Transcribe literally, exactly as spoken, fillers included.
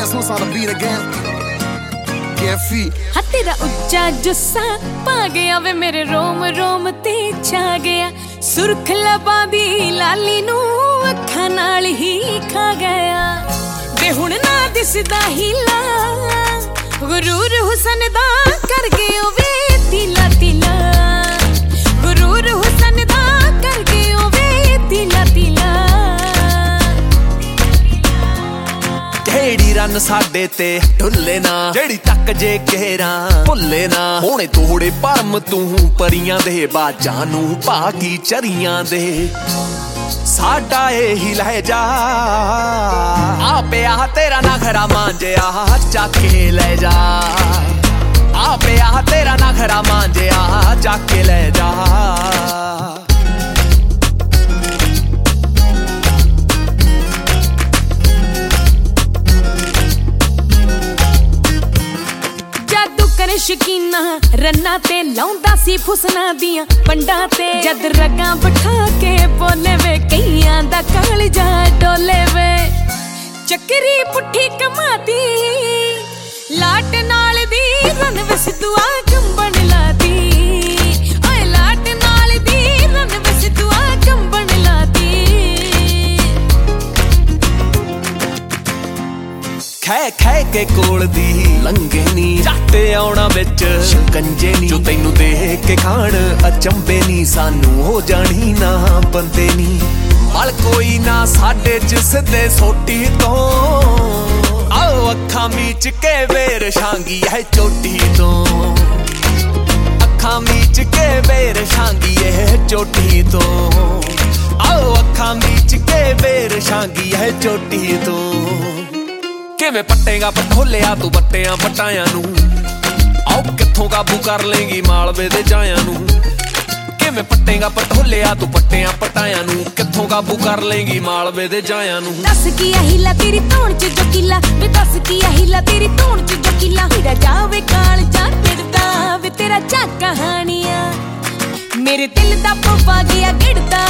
guess who's on the beat again? Get feet. हाँ तेरा उच्चा जुस्सा पा गया वे मेरे रोम रोम ते छा गया सुर्ख लबां दी लाली नू अखां नाल ही खा गया वे हुण ना दिसदा हीला गुरूर हुसन दा कर गयो वे तिला तिला गुरूर हुसन दा कर गयो वे तिला तिला ढेड़ी रन साडे ते ढुल्ले ना जेड़ी तक जे केरा भुल्ले ना होने तोड़े परम तू परियां दे बाजां नू भागी चरियां दे साडा एही लहजा आ पिया तेरा नखरा मांजिया चाके ले जा आ पिया तेरा नखरा मांजिया चाके ले जा शकीना रन्ना ते लाउंदा सी फुसना दियां पंडा ते जद रगां बिठा के बोले वे कईयां दा कालजा डोले वे चक्री पुट्ठी कमाती लाट नाल दी रन विस दुआ कंबन लाती ओए लाट नाल दी रन विस दुआ कंबन लाती खै खै के कोल दी लंघे नी जट आउणा विच शिकंजे नी जो तैनू देख के खाण अचंबे नी सानू हो जानी ना बंदे नी मल कोई ना साडे जिसदे सोटी तो आओ अखां मीच के वेर छांगी है चोटी तो अखां मीच के वेर छांगी है चोटी तो आओ अखां मीच के वेर छांगी है चोटी तो किवें पट्टेगा पटोलिया तू बट्टियां पटायां नू आओ कित्थों काबू कर लेंगी मालवे दे जायां नू किवें पट्टेगा पटोलिया तू बट्टियां पटायां नू कित्थों काबू कर लेंगी मालवे दे जायां नू दस की हिला तेरी धौण च जो किला वे दस की हिला तेरी धौण च जो किला हीरा जावे काल जा गिरदा वे तेरा चा कहानियां मेरे दिल दा पवा गया गिरदा